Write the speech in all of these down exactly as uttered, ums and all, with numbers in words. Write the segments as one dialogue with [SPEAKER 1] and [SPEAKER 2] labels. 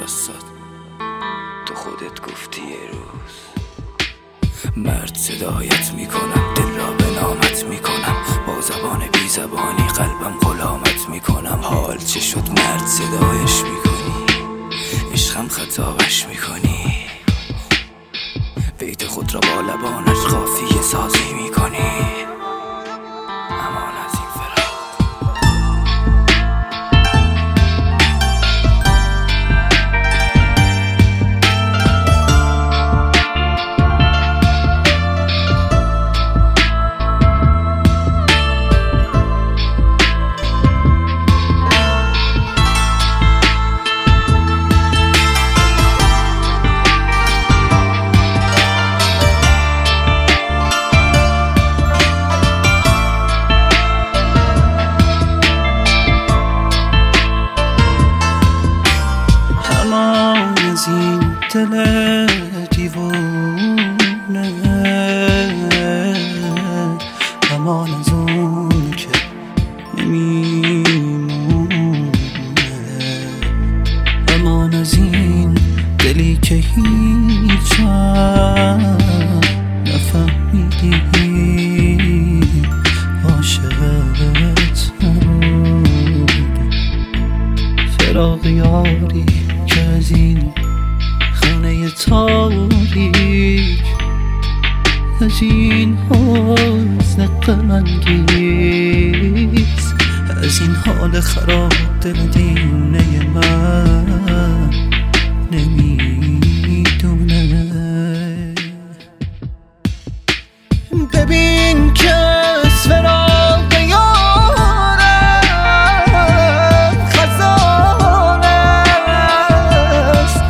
[SPEAKER 1] واسات تو خودت گفتی یه روز مرد صدایت میکنم، دل را به نامت میکنم، با زبان بی زبانی قلبم غلامت میکنم. حال چه شد مرد صدایش میکنی، عشقم خطابش میکنی، بیت خود را با لبانش قافیه سازی میکنی. امان از این فراق
[SPEAKER 2] از این دل دیوونه، امان از اون که نمیمونه، امان از این دلی که هیچ نفهمیدی عاشقت نبود. فراق یاری که از این خانه تاریک، از این حزن غم‌انگیز، از این حال خراب دل دیونه من نمیدونه. ببین که از فراق یارم خزانه است،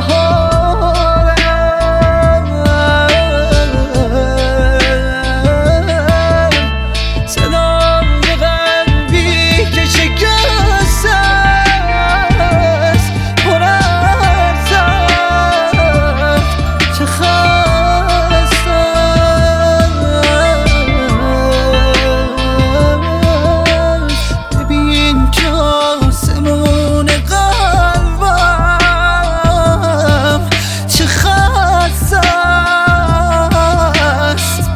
[SPEAKER 2] بهارم صدای قلبی که شکست است، پر از درد چه خست است. ببین که آسمون قلبم چه خست است،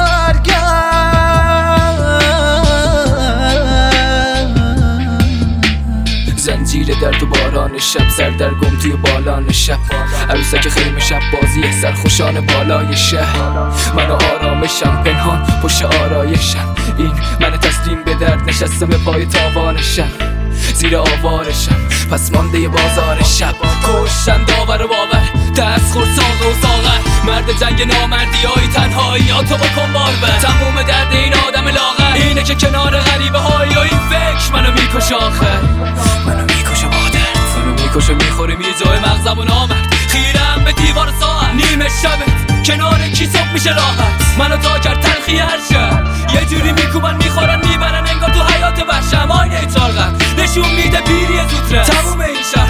[SPEAKER 2] برگرد.
[SPEAKER 1] زنجیر درد و باران شب، سردرگم توی بالان شب، عروسک خیمه شب بازی سرخوشان بالای شهر. من و آرامشم پنهان پشت آرایشم، این من تسلیم به درد نشستم به پای تاوانشم، زیر آوارشم پس مانده بازار شب. کشتن داور و باور، دست خور ساقه و ساغر، مرد جنگ نامردی های تنهایی ها تو بکن بار بر. تموم درد این آدم لاغر اینه که کنار غریبه های و این فکر منو میکشه، آخر منو میکشه با درد، منو میکشه میخوره میجای مغزم و نامرد. خیرم به دیوار ساعت نیمه شبت کنار کی صبح میشه راحت، منو تا کرد تلخی هر شب، یه جوری میکوبن میخورن میبرن انگار تو حیات وحشم. آینه چارقم نشون میده پیری زودرس، تموم این شهر